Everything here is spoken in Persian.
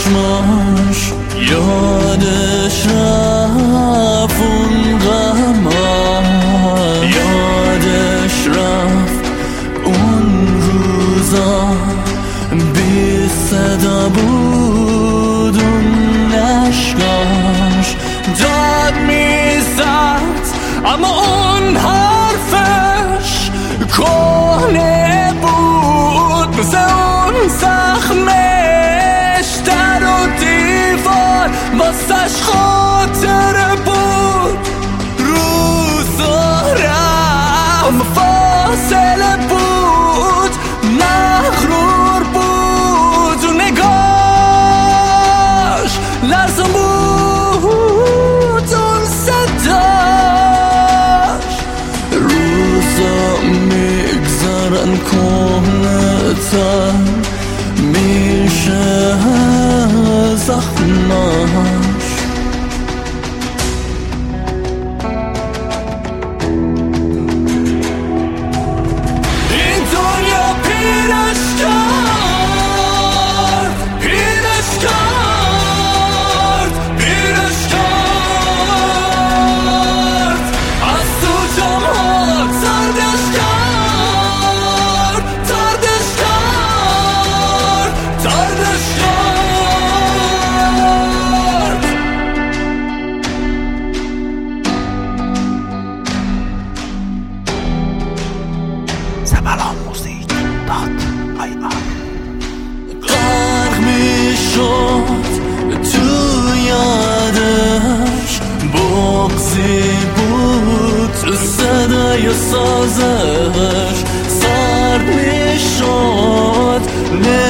چشماش یادش رفت اون غم‌ها، یادش رفت اون روزا بی صدا بود اون عشقاش داد میزد اما اون حرفش کهنه بود مثل اون زخمش در و دیوار واسش خاطره بود روزا رفت اما فاصله بود مغرور بود و نگاش لرزان بود اون صداش روزا میگذرن کهنه تر میشه زخماش این دنیا پیرش کرد پیرش کرد پیرش کرد از تو جمعا تردش کرد تردش کرد تردش کرد سبلان موزیک داد غرق میشد تو یادش بغضی بود تو صدای سازش سرد میشد